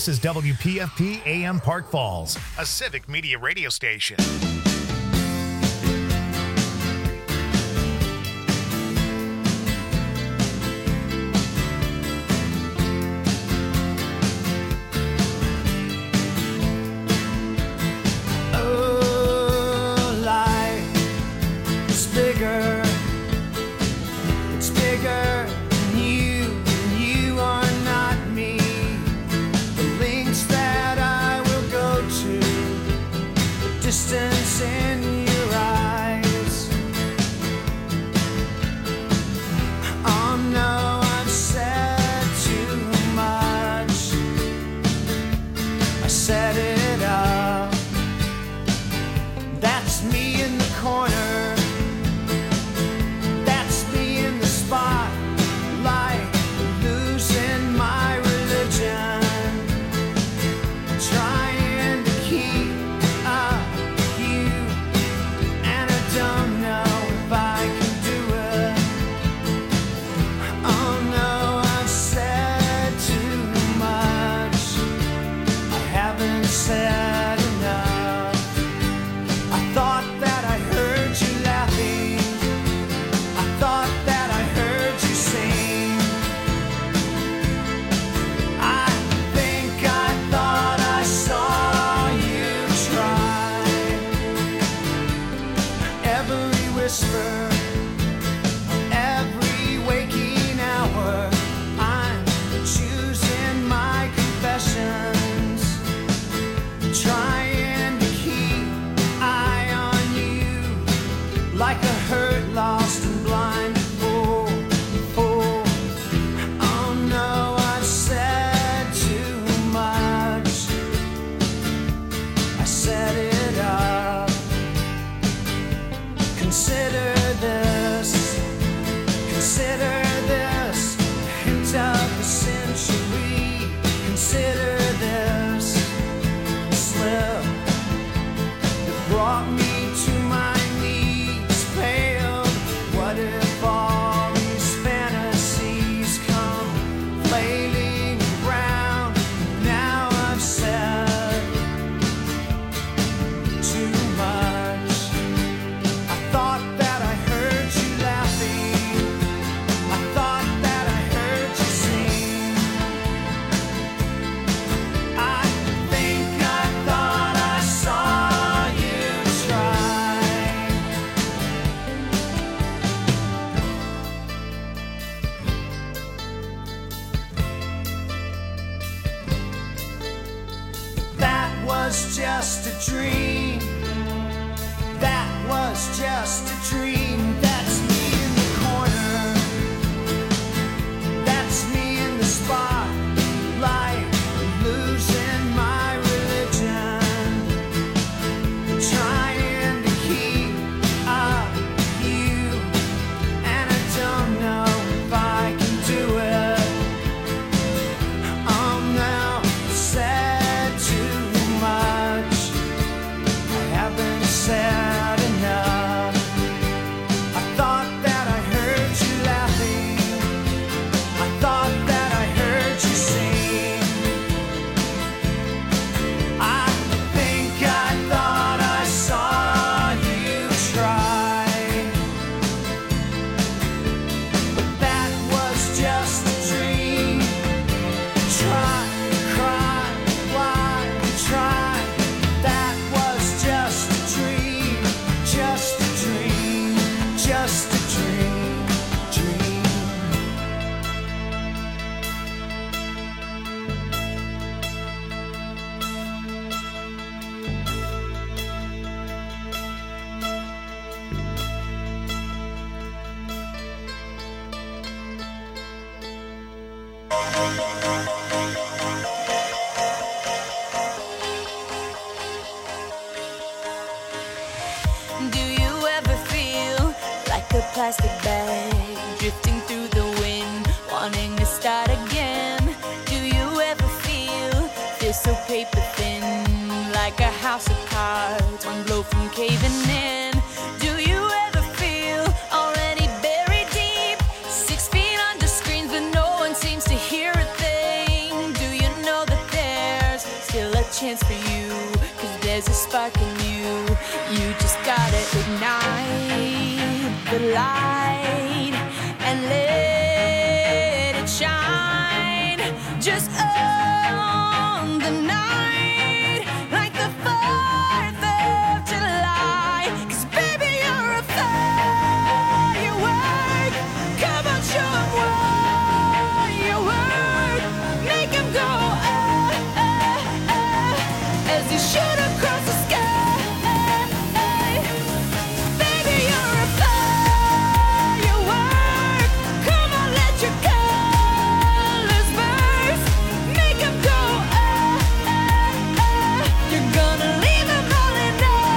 This is WPFP AM Park Falls, a civic media radio station. Distance in your eyes. Oh no, I've said too much. I set it up. That's me in the corner. That's me in the spotlight, losing my religion, trying to keep up. Don't know if I can do it. Oh no, I've said too much. I haven't said enough. I thought that I heard you laughing. I thought that I heard you sing. I think I thought I saw you try. Every whisper, every waking hour, I'm choosing my confessions, trying to keep eye on you, like a hurt, lost and blind fool. Oh no, I've said too much. I set it up. Consider this, hint of the century. Consider this slip that brought me to my knees, pale. What if all these fantasies come flailing around? Now I've said too much. I thought that I heard you laughing. I thought that I heard you sing. I think I thought I saw you try. That was just a dream. That was just a dream. That's me in the corner. That's me in the spotlight, losing my religion, trying to keep up with you, and I don't know if I can do it. Oh no, I said too much. I haven't said enough. I thought that I heard you laughing. I thought that I heard you sing. I think I thought I saw you try. But that was just a dream. Try, cry, why try? That was just a dream, just a dream, just a dream, dream. Do you ever feel like a plastic bag drifting through the wind, wanting to start again? Do you ever feel so paper thin, like a house of cards, one blow from caving in? Do you ever feel already buried deep, 6 feet under screens, but no one seems to hear a thing? Do you know that there spark in you. You just gotta ignite the light and let it shine. Just on the night, like the 4th of July. 'Cause baby, you're a firework. Come on, show 'em what you work. Make 'em go as you shoot across the sky. Baby, you're a firework. Come on, let your colors burst. Make 'em go You're gonna leave 'em all in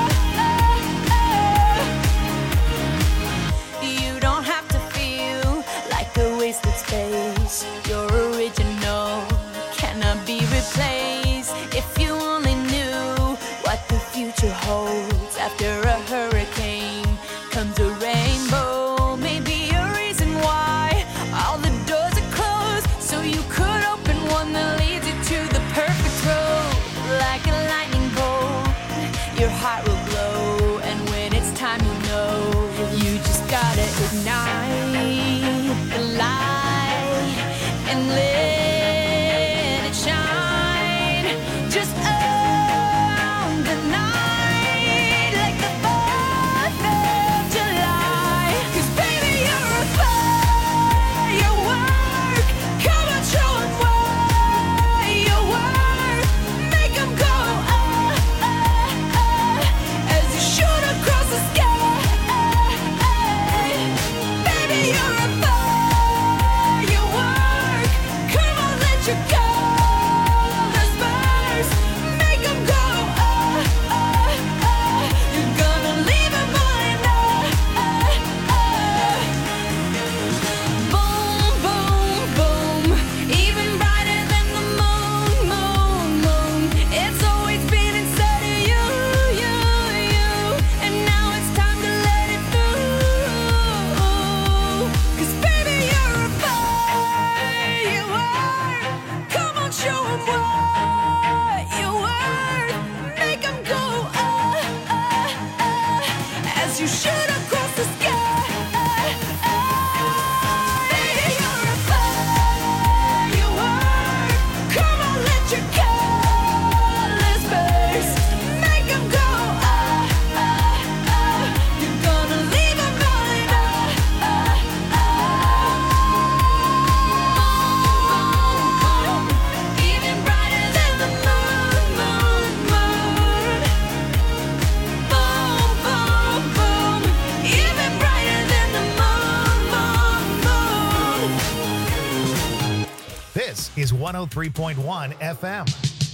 You don't have to feel like a wasted space. You're original, cannot be replaced. If you only knew what the future holds. After a hurricane comes a rainbow. Maybe a reason why all the doors are closed, so you could open one that leads you to the perfect road. Like a lightning bolt, your heart will glow, and when it's time, you know you just gotta ignite the light and let it shine. Just on the night, like the 4th of July. 'Cause baby, you're a firework. Come on, show 'em what you work. Make 'em go as you shoot across the sky. Baby, you're a firework. Come on, let your colors burst. Make 'em go You're gonna leave 'em all in Boom, boom, boom. Even brighter than the moon, moon, moon. It's always been inside of you, you, you. And now it's time to let it through. 'Cause baby, you're a firework. Come on, show 'em what you worth. Make 'em go as you shoot across the sky. Baby, you're a firework. Come on, let your colors burst. Make 'em go You're gonna leave 'em all in Even brighter than the moon, moon, moon. Boom, boom, boom. Even brighter than the moon, moon, moon. This is 103.1 FM.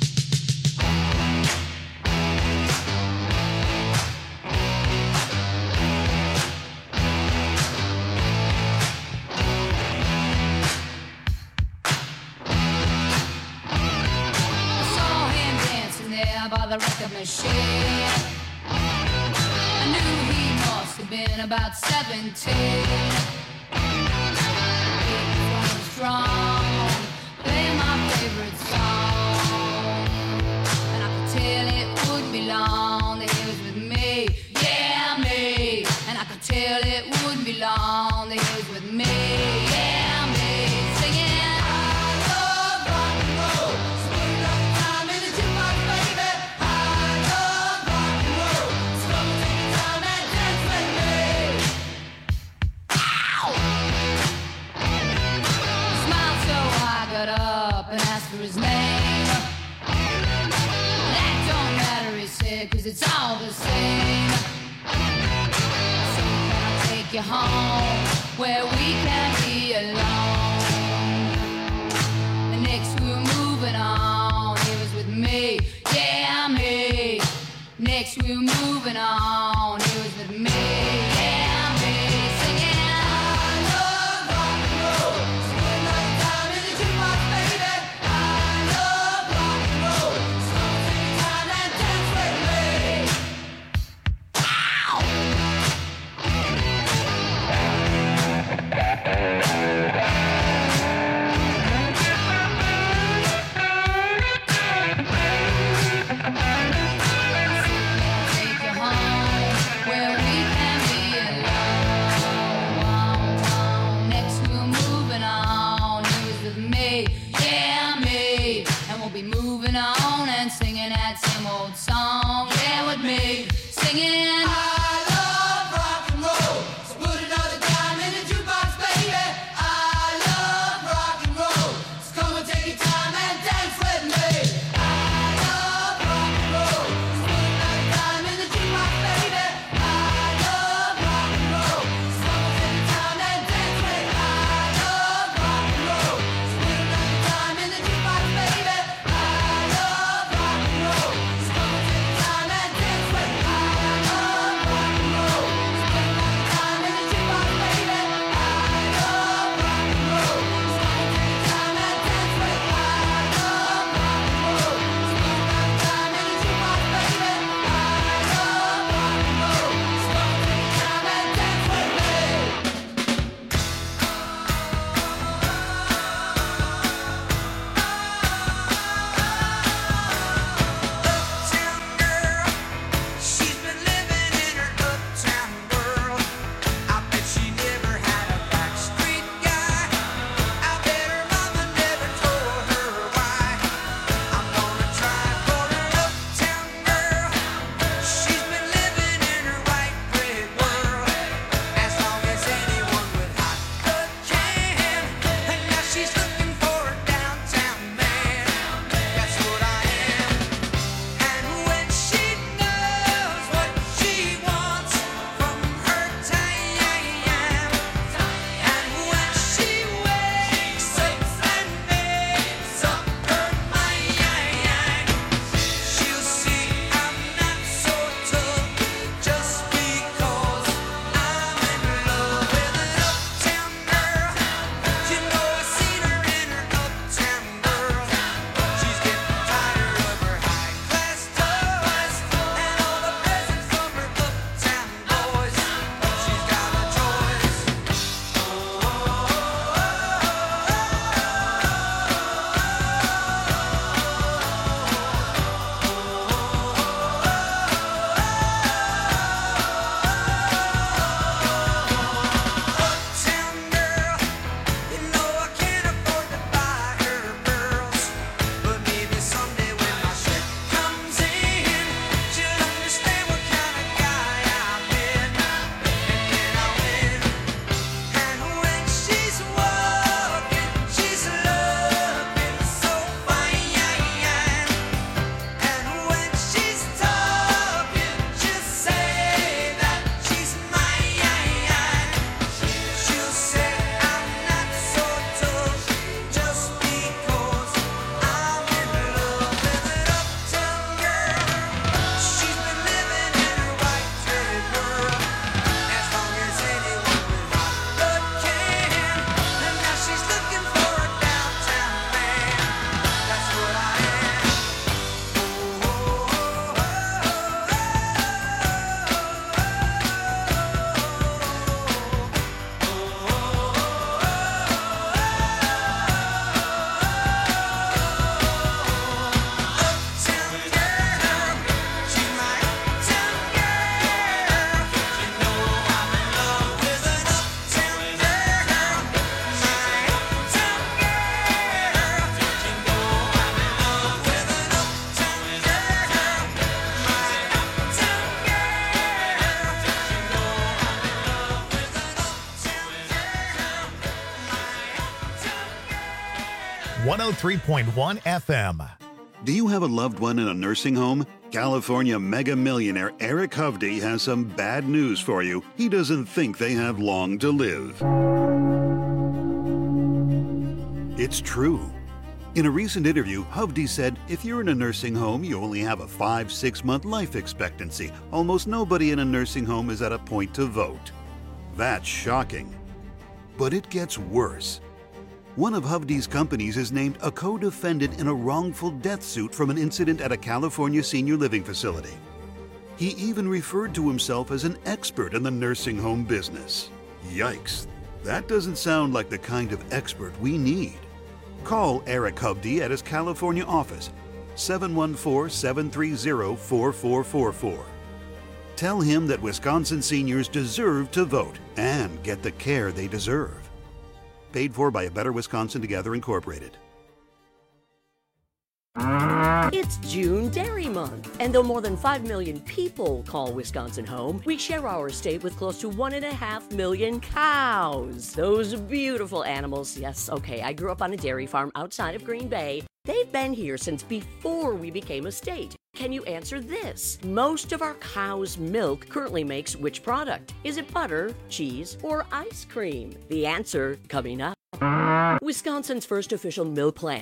I saw him dancing there by the record machine. I knew he must have been about 17. He was strong, playing my favorite song, and I could tell it wouldn't be long that he was with me, yeah, me. And I could tell it wouldn't be long that he was with me, yeah, me. Singing, I love rock and roll, so put enough time in the jukebox, baby. I love rock and roll, so come and take your time and dance with me. Ow! He smiled, so I got up and asked for his name. That don't matter, he said, 'cause it's all the same. So can I take you home where we can be alone? The next we were moving on, he was with me, yeah, me. Next we were moving on, he was with me, yeah, me. Singing, I love rock and roll, so put enough time in the jukebox, baby. I love rock and roll, so come take your time and dance with me. Ow! 103.1 FM. Do you have a loved one in a nursing home? California mega millionaire Eric Hovde has some bad news for you. He doesn't think they have long to live. It's true. In a recent interview, Hovde said, if you're in a nursing home, you only have a 5-6 month life expectancy. Almost nobody in a nursing home is at a point to vote. That's shocking. But it gets worse. One of Hovde's companies is named a co-defendant in a wrongful death suit from an incident at a California senior living facility. He even referred to himself as an expert in the nursing home business. Yikes, that doesn't sound like the kind of expert we need. Call Eric Hovde at his California office, 714-730-4444. Tell him that Wisconsin seniors deserve to vote and get the care they deserve. Paid for by A Better Wisconsin Together, Incorporated. It's June Dairy Month, and though more than 5 million people call Wisconsin home, we share our state with close to 1.5 million cows. Those beautiful animals. Yes, okay, I grew up on a dairy farm outside of Green Bay. They've been here since before we became a state. Can you answer this? Most of our cow's milk currently makes which product? Is it butter, cheese, or ice cream? The answer coming up. Wisconsin's first official milk plant,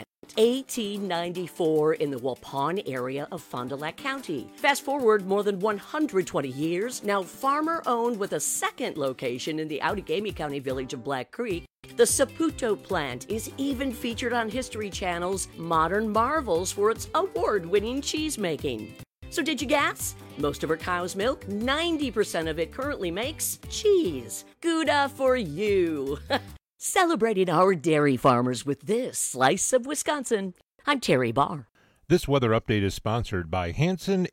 1894, in the Waupun area of Fond du Lac County. Fast forward more than 120 years, now farmer-owned with a second location in the Outagamie County village of Black Creek. The Saputo plant is even featured on History Channel's Modern Marvels for its award-winning cheese making. So did you guess? Most of our cow's milk, 90% of it currently makes cheese. Gouda for you! Celebrating our dairy farmers with this slice of Wisconsin. I'm Terry Barr. This weather update is sponsored by Hanson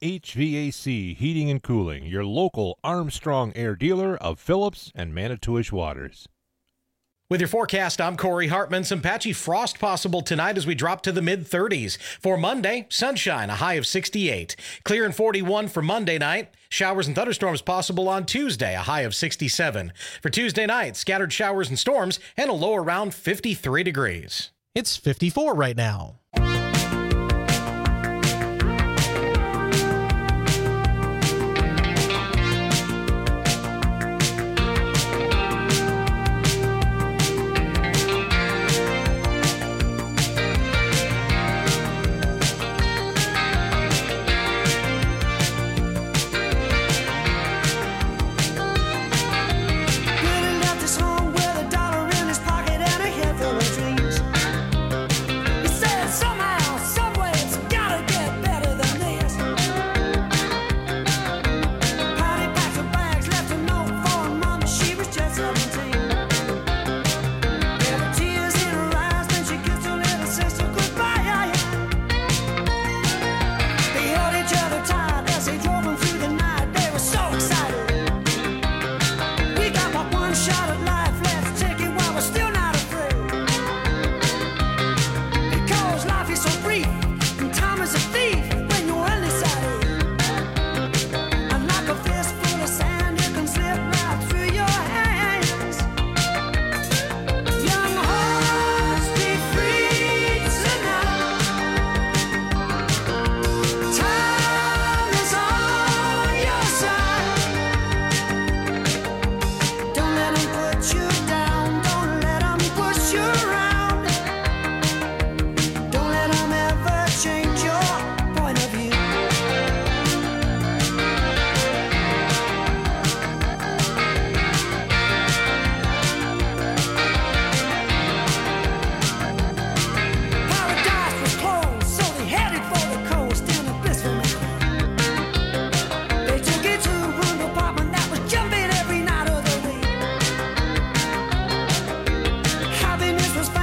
HVAC Heating and Cooling, your local Armstrong Air dealer of Phillips and Manitowish Waters. With your forecast, I'm Corey Hartman. Some patchy frost possible tonight as we drop to the mid-30s. For Monday, sunshine, a high of 68. Clear and 41 for Monday night. Showers and thunderstorms possible on Tuesday, a high of 67. For Tuesday night, scattered showers and storms and a low around 53 degrees. It's 54 right now. Happiness was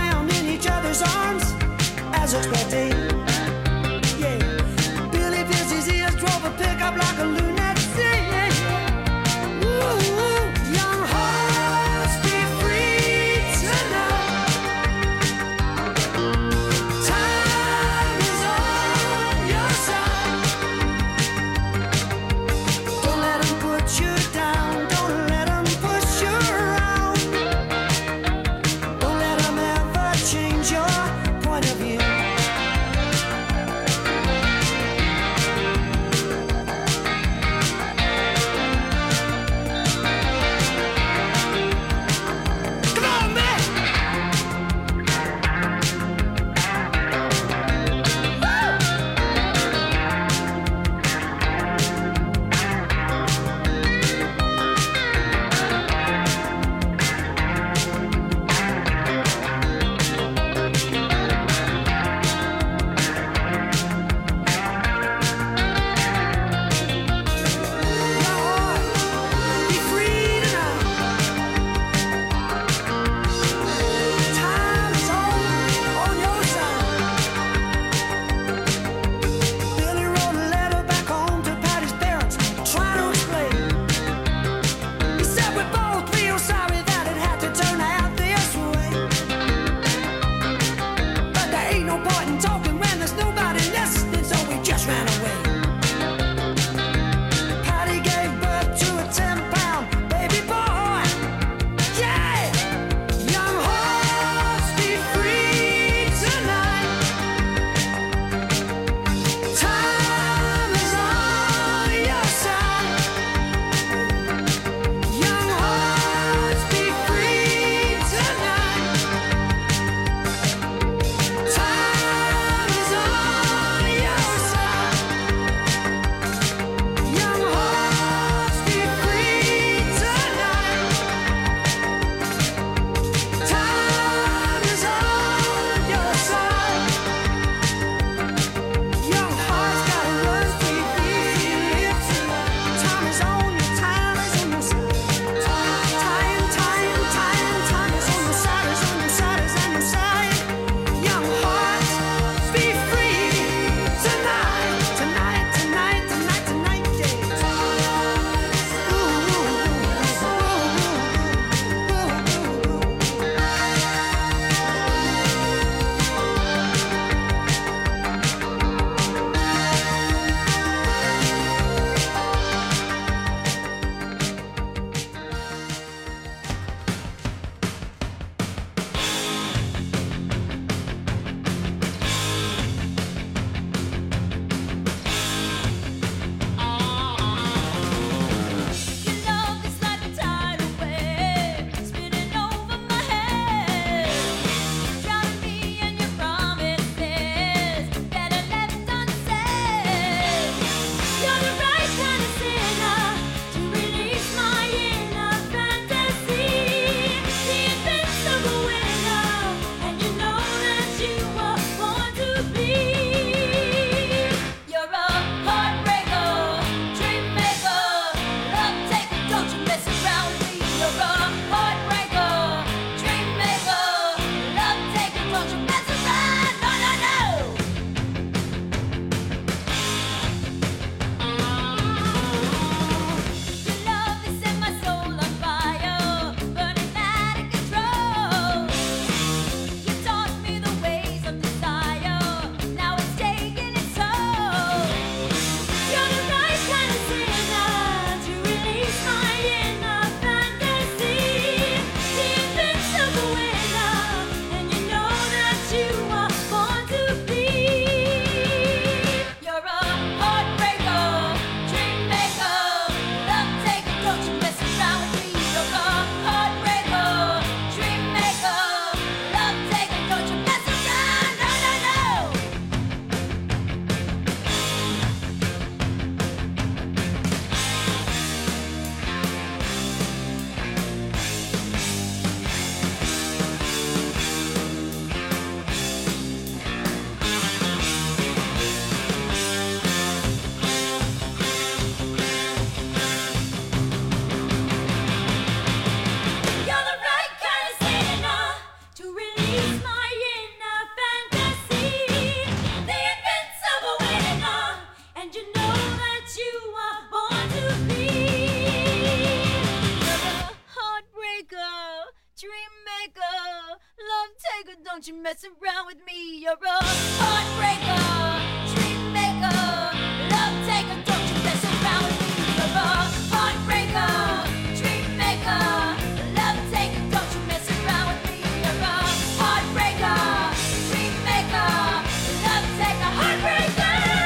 mess around with me. You're a heartbreaker, dream maker, love taker. Don't you mess around with me. You're a heartbreaker, dream maker, love taker. Don't you mess around with me. You're a heartbreaker, dream maker, love taker, heartbreaker.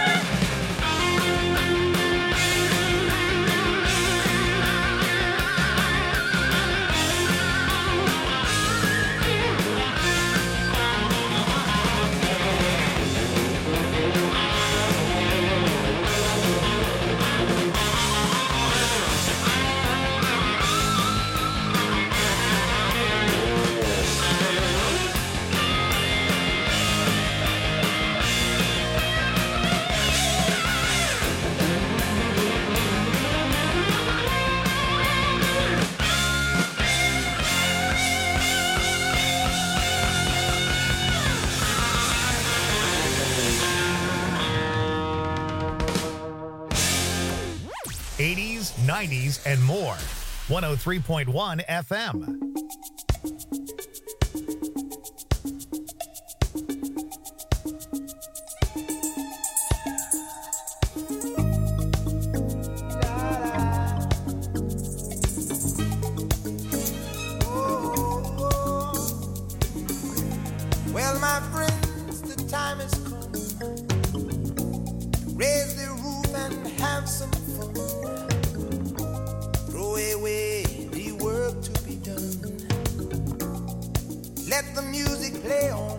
'80s, '90s, and more. 103.1 FM. Well, my friends, the time has come. Raise the roof and have some fun. Throw away the work to be done. Let the music play on.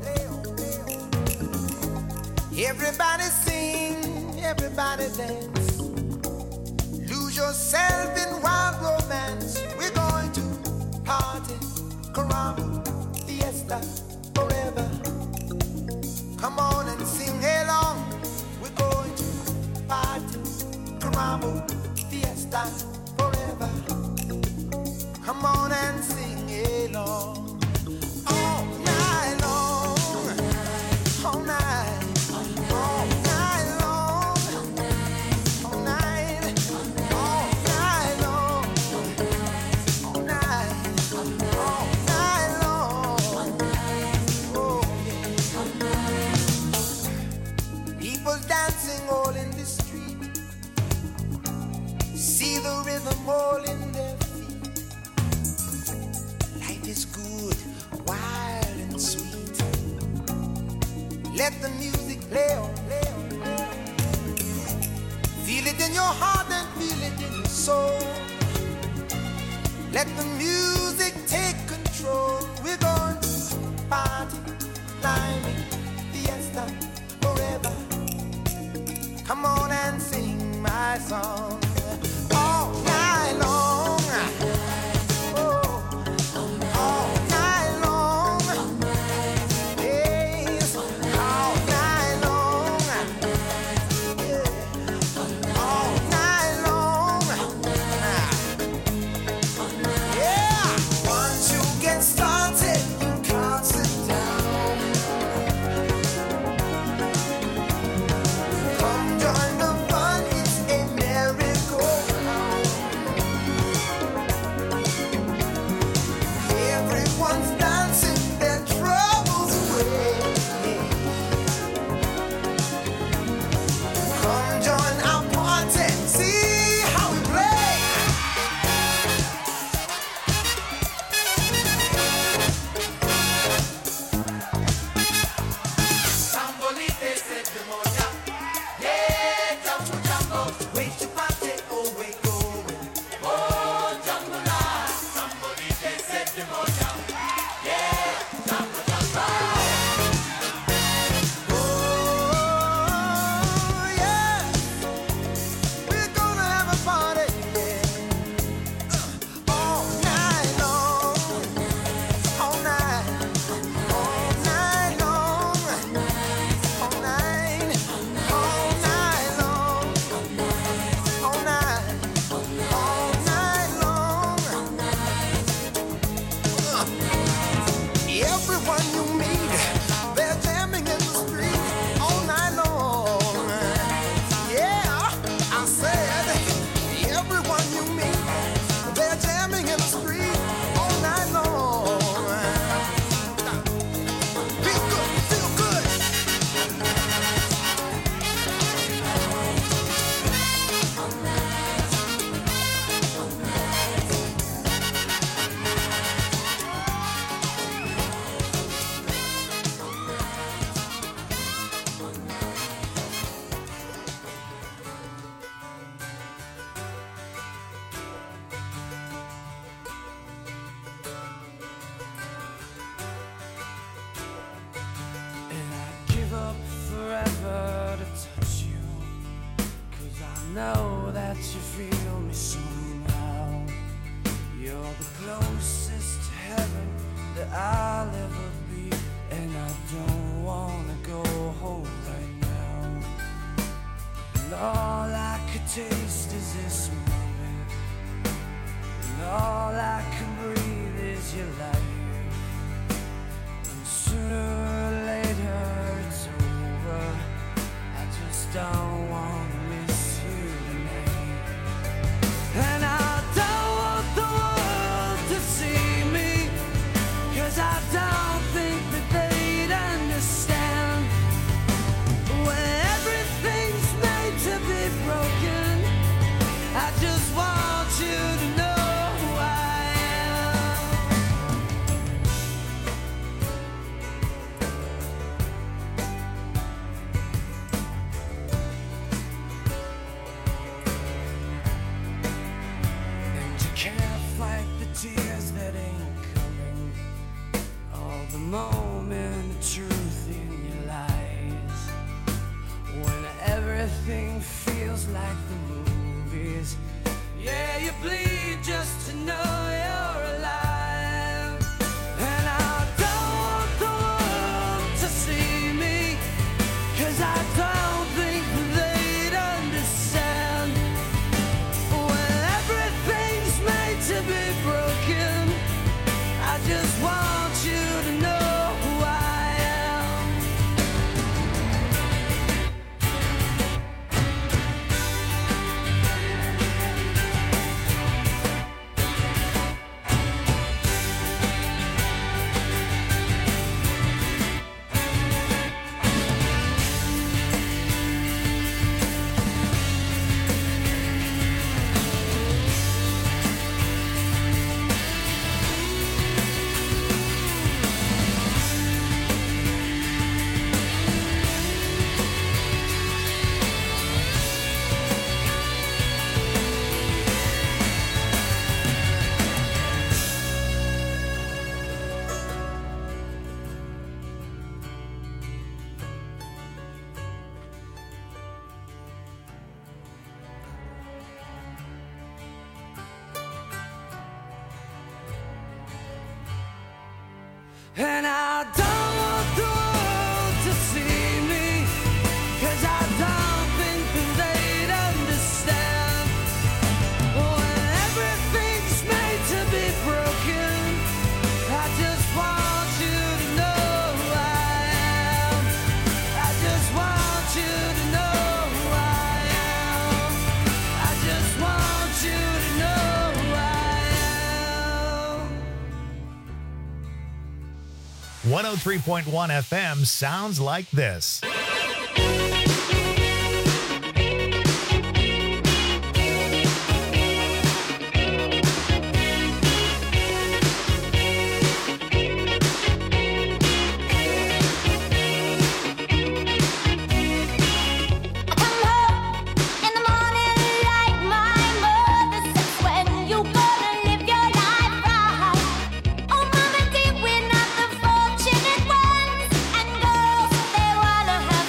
Everybody sing, everybody dance. Lose yourself in wild romance. We're going to party, caramba, fiesta, forever. Come on and sing along. We're going to party, caramba, fiesta, forever. Come on and sing along. All night long, all night, all night long, all night, all night long, all night, all night long. Oh yeah. People dancing all in the street. See the rhythm all in their feet. Life is good, wild and sweet. Let the music play on, play on, play on. Feel it in your heart and feel it in your soul. Let the music take control. We're going to party, climbing, fiesta, forever. Come on and sing my song. All night long. Oh, all night long. Yes, all night long. Yeah, all night long. Yeah, once you get started, you can't sit down. Come join the fun, it's a merry everything feels like the movies. Yeah, you bleed just to know you're alive. And I don't want the world to see me, 'cause I don't think they'd understand. When everything's made to be broken, I just want you to know who I am. And I don't want the world to see me, 'cause I don't think that they'd understand. When everything's made to be broken, I just want you to know who I am. I just want you to know who I am. I just want you to know who I am. 103.1 FM sounds like this. Fortunate ones and girls, they wanna have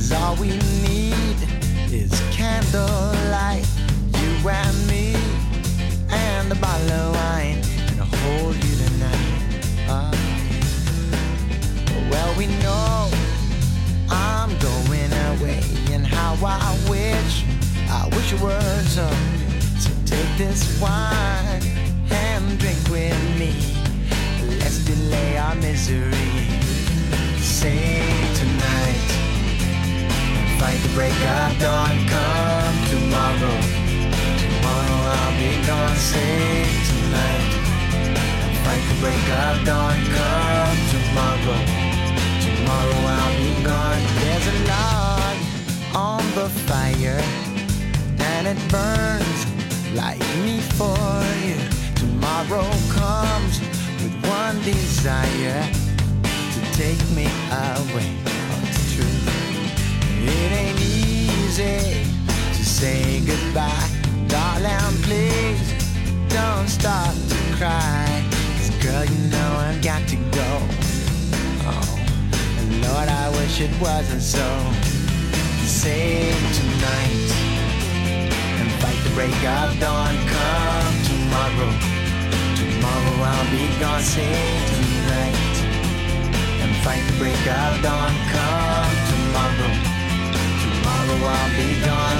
'cause all we need is candlelight, you and me, and a bottle of wine, and I'll hold you tonight. Oh, yeah. Well, we know I'm going away, and how I wish it were so. So take this wine and drink with me. Let's delay our misery. Sing tonight and fight the break of dawn. Come tomorrow, tomorrow I'll be gone. Sing tonight and fight the break of dawn. Come tomorrow, tomorrow I'll be gone. There's a log on the fire and it burns like me for you. Tomorrow comes with one desire, to take me away. Oh, it's true. It ain't easy to say goodbye. Darling, please don't start to cry. 'Cause girl, you know I've got to go. Oh, and Lord, I wish it wasn't so. Save tonight and fight the break of dawn. Come tomorrow, tomorrow I'll be gone. Save tonight and fight the break of dawn. Come tomorrow, tomorrow I'll be gone.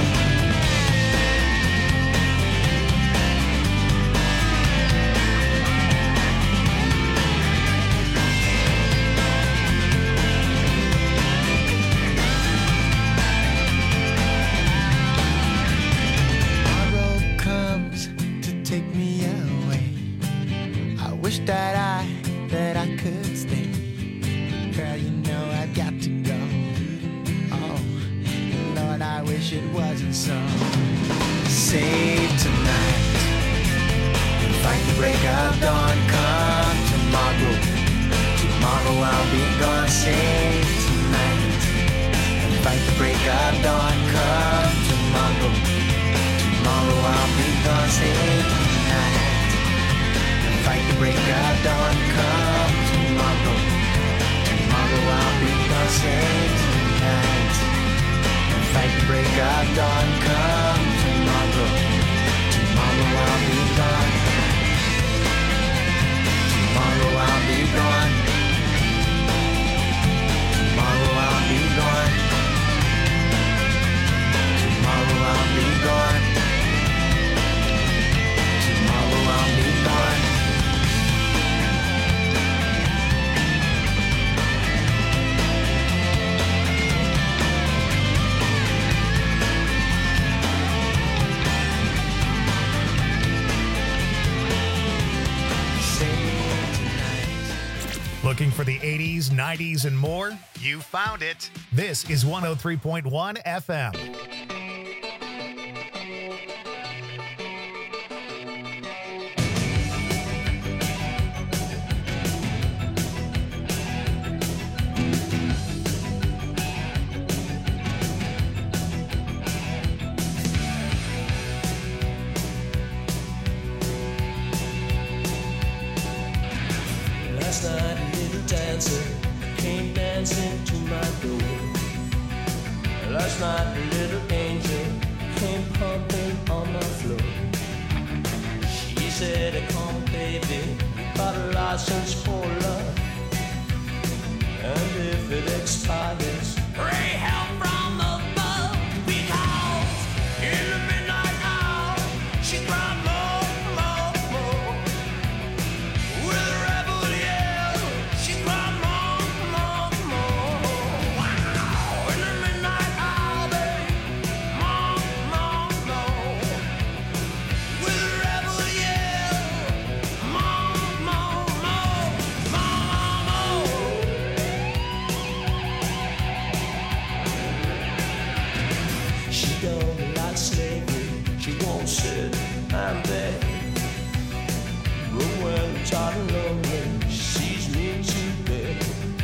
That I could stay. Girl, you know I've got to go. Oh, Lord, I wish it wasn't so. Save tonight and fight the break of dawn. Come tomorrow, tomorrow I'll be gone. Save tonight and fight the break of dawn. Come tomorrow, tomorrow I'll be gone. Save tonight. Fight the break of dawn. Come tomorrow, tomorrow I'll be gone. Save tonight and fight the break of dawn. Come tomorrow, tomorrow I'll be gone. Tomorrow I'll be gone. Tomorrow I'll be gone. Tomorrow I'll be gone. Tomorrow I'll be gone. Looking for the 80s, 90s, and more? You found it. This is 103.1 FM. Last night a little dancer came dancing to my door. Last night a little angel came pumping on my floor. She said, come baby, got a license for love, and if it expires, pray help from above. Because in the midnight hour she cried more, more, more. With a rebel yell, she cried more, more, more. Wow. In the midnight hour, babe, more, more, more. With a rebel yell, more, more, more, more, more. She don't like slavery, she won't sit and beg. But when I'm tired and lonely, she sees me too big.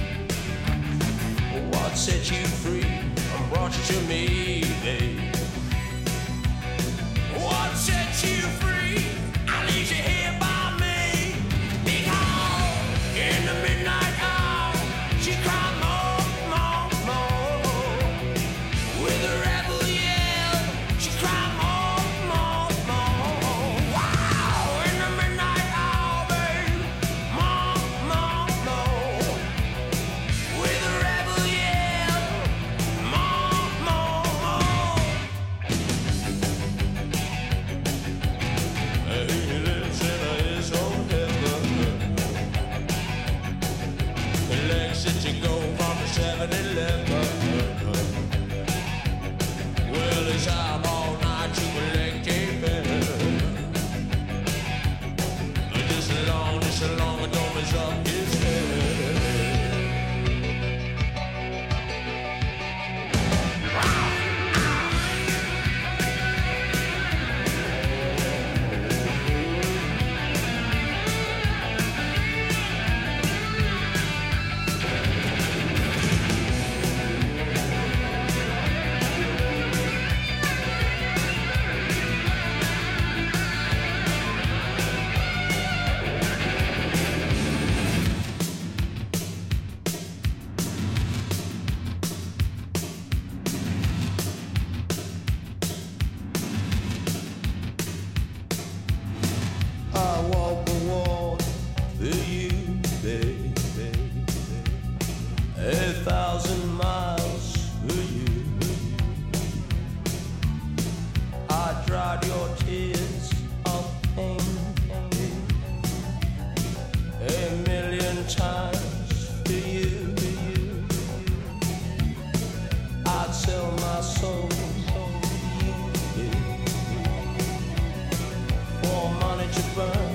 What set you free and brought you to me, babe? What set you free? I leave you here by me. Because in the midnight hour, she cried more, more, more. sell my soul for money to burn.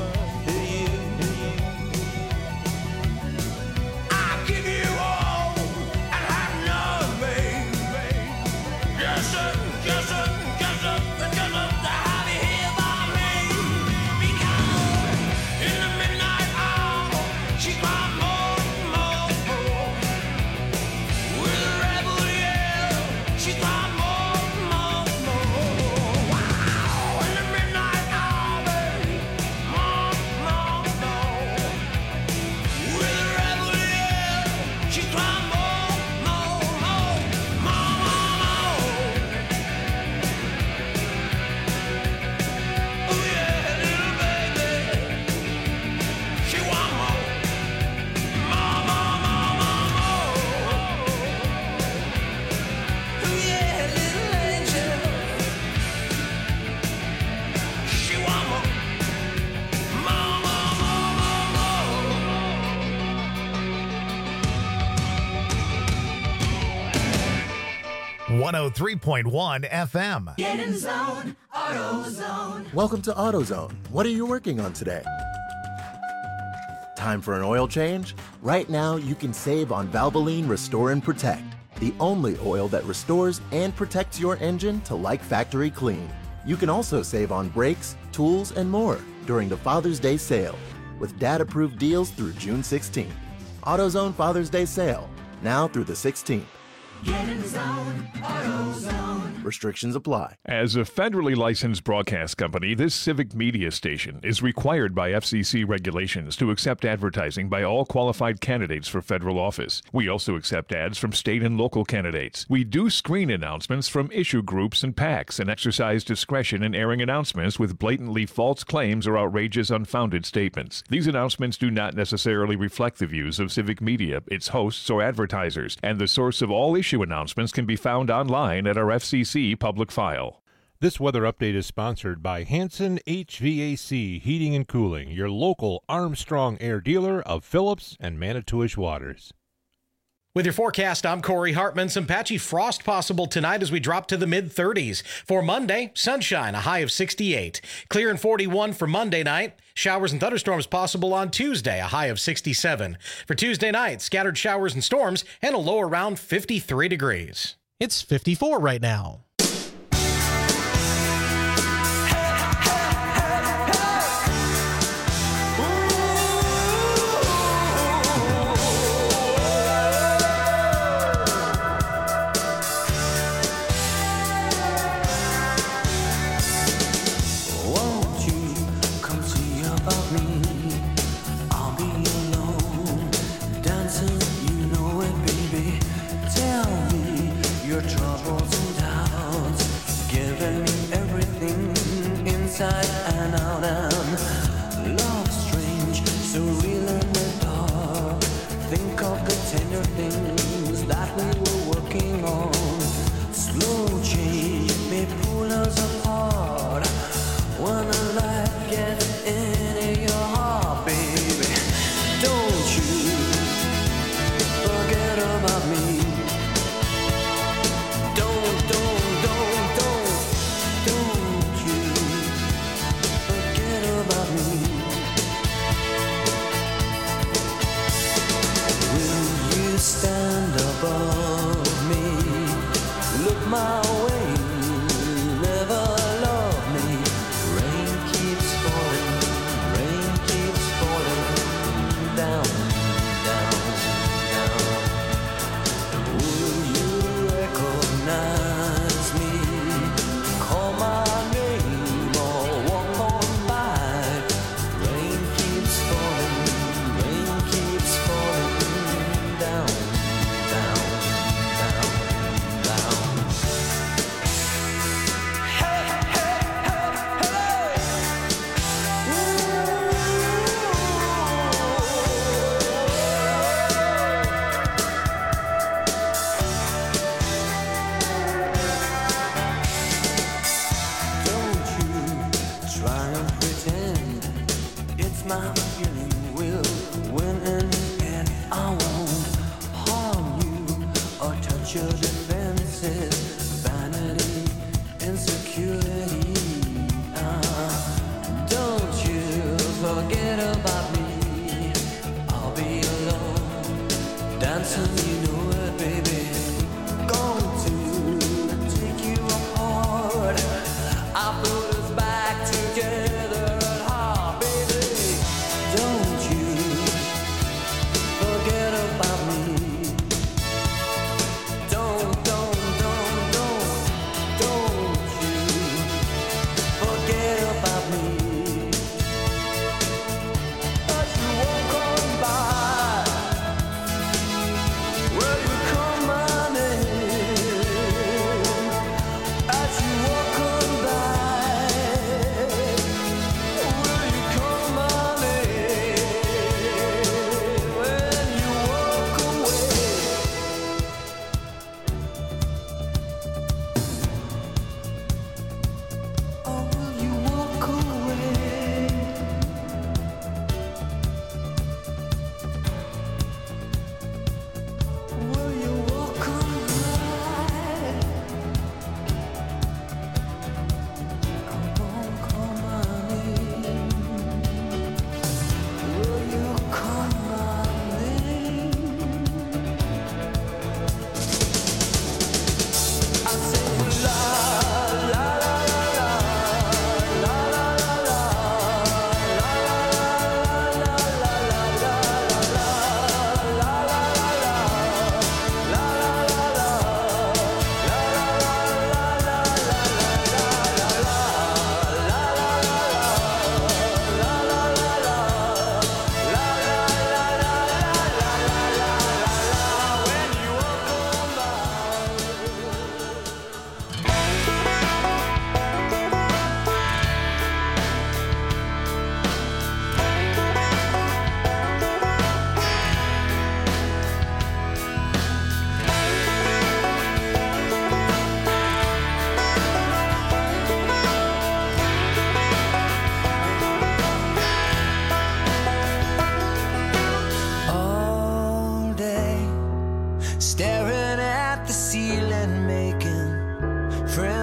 .1 FM. Get in zone, AutoZone. Welcome to AutoZone. What are you working on today? Time for an oil change? Right now, you can save on Valvoline Restore and Protect, the only oil that restores and protects your engine to like factory clean. You can also save on brakes, tools, and more during the Father's Day sale with dad-approved deals through June 16th. AutoZone Father's Day sale, now through the 16th. Get in zone, AutoZone. Restrictions apply. As a federally licensed broadcast company, this civic media station is required by FCC regulations to accept advertising by all qualified candidates for federal office. We also accept ads from state and local candidates. We do screen announcements from issue groups and PACs and exercise discretion in airing announcements with blatantly false claims or outrageous, unfounded statements. These announcements do not necessarily reflect the views of civic media, its hosts, or advertisers, and the source of all issue announcements can be found online at our FCC public file. This weather update is sponsored by Hanson HVAC Heating and Cooling, your local Armstrong Air dealer of Phillips and Manitowish Waters. With your forecast, I'm Corey Hartman. Some patchy frost possible tonight as we drop to the mid-30s. For Monday, sunshine, a high of 68. Clear and 41 for Monday night. Showers and thunderstorms possible on Tuesday, a high of 67. For Tuesday night, scattered showers and storms and a low around 53 degrees. It's 54 right now. Inside and out, and love strange, so real in the dark. Think of the tender things that we were working on. Slow change may pull us apart. When the light gets into your heart, baby, don't you forget about me. Stand above me, look my way, never love me. Rain keeps falling down, down, down. Will you recognize me? Call my name or walk on by. Rain keeps falling down.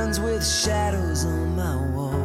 ones with shadows on my wall.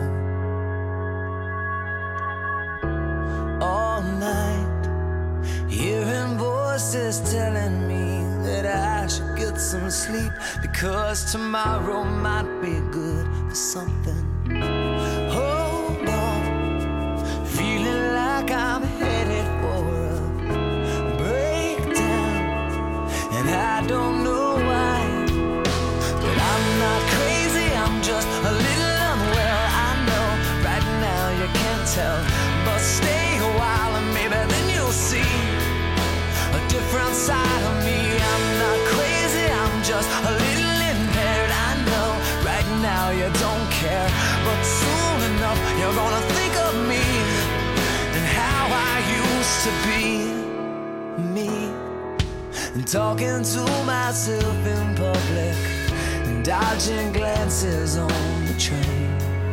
All night, hearing voices telling me that I should get some sleep, because tomorrow might be good for something. Hold on, feeling like I'm headed for a breakdown, and I don't know why, but I'm not crazy, I'm just a little unwell. I know right now you can't tell, but stay a while and maybe then you'll see a different side of me. I'm not crazy, I'm just a little impaired. I know right now you don't care, but soon enough you're gonna think of me and how I used to be me, and talking to myself in public and dodging glances on the train.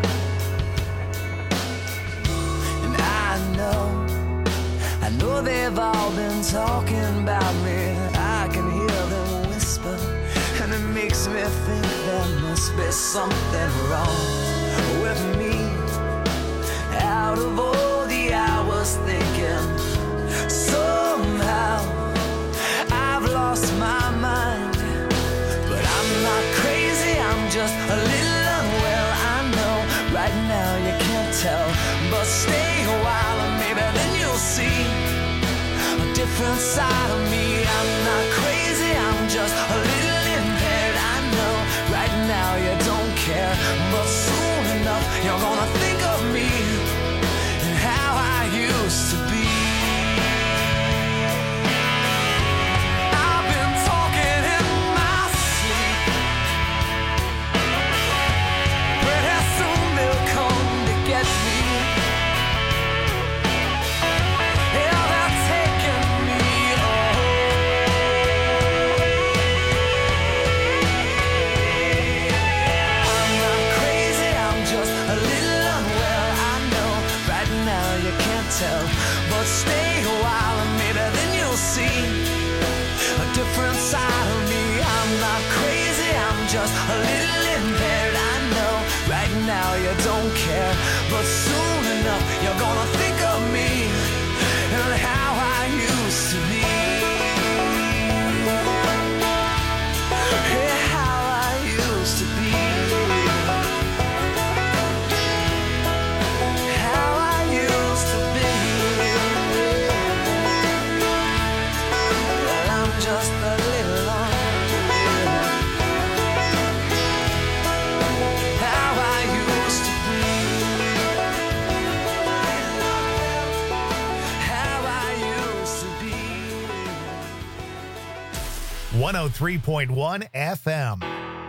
And I know they've all been talking about me. I can hear them whisper, and it makes me think there must be something wrong with me. Out of all the hours thinking, somehow I've lost my mind. But I'm not crazy, I'm just a little unwell. I know right now you can't tell, but stay a while and maybe then you'll see a different side of me. I'm not crazy, I'm just a little impaired. I know right now you don't care, but soon enough you're gonna think of me and how I used to be. I've been talking in my sleep, pretty soon they'll come to get me. Yeah, they're taking me I'm not crazy, I'm just a little unwell. I know right now you can't tell, but stay a while and maybe then you'll see a different side of me. I'm not crazy, I'm just a little impaired. I know right now you don't care, but soon enough you're gonna think of me and how I used to be. Yeah, how I used to be. How I used to be. Well, I'm just a little unreal. How I used to be. How I used to be. 103.1 FM.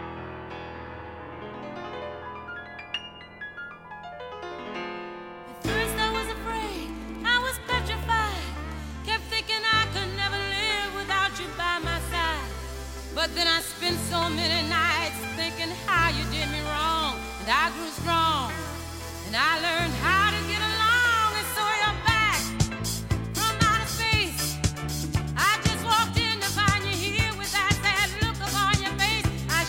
At first I was afraid, I was petrified, kept thinking I could never live without you by my side. But then I spent so many nights thinking how you did me wrong, and I grew strong, and I learned how to get along, and so you're back from outer space. I just walked in to find you here with that sad look upon your face. I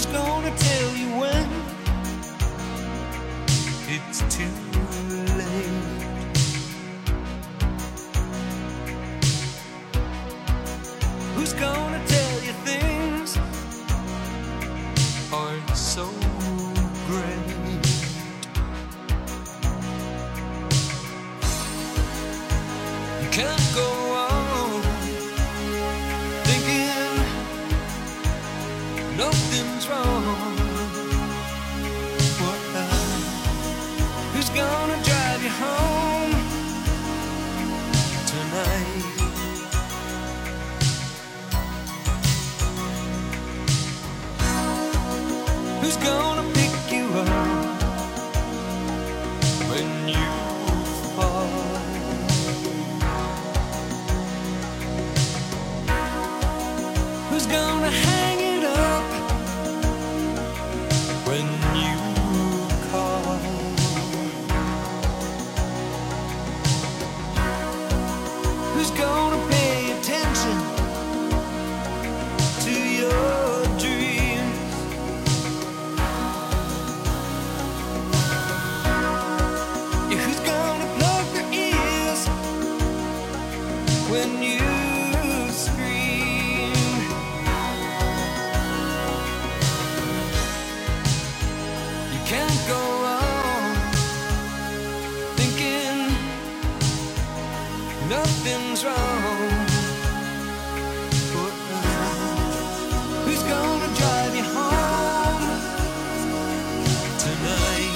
Who's gonna tell you when it's too late? Who's gonna tell you things aren't so great? You can't go on thinking nothing's wrong. Who's gonna drive you home tonight? Who's gonna pick you up when you fall? Who's gonna hang it up when you call? Who's gonna pay attention to your dreams? Yeah, who's gonna plug their ears when you scream? You can't go on thinking nothing's wrong. Who's gonna drive you home tonight?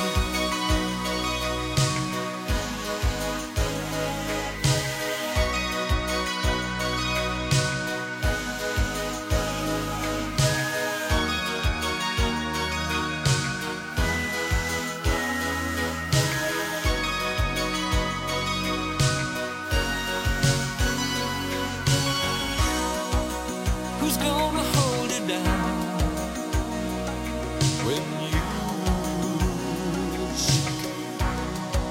Who's gonna hold it down